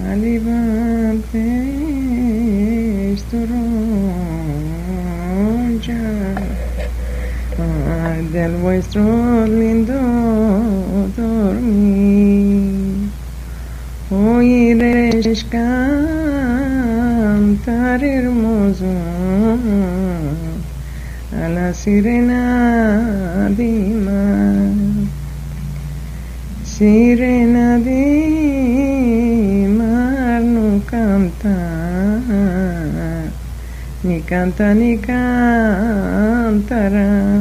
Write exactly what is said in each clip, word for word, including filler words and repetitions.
Alivante estoronja del vuestro lindo dormir. Oiréis cantar hermoso a la sirena de mar, sirena de mar no canta, ni canta ni cantará,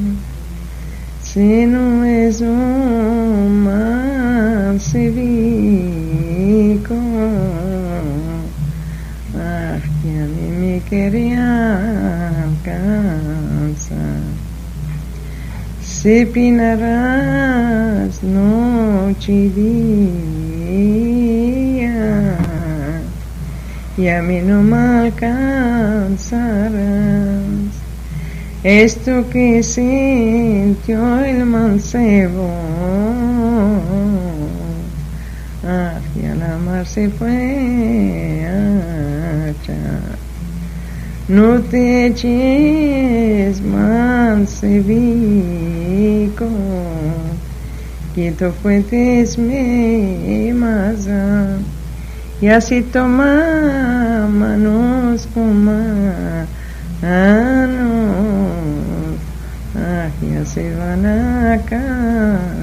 si no es un mansivico, ah, que a mí me quería alcanzar. Se pinarás noche y día, y a mí no me alcanzarás. Esto que sintió el mancebo, hacia la mar se fue allá. No te eches mancebico, quieto fuentes me masa, y así toma manos con manos, ah, ya se van a acá.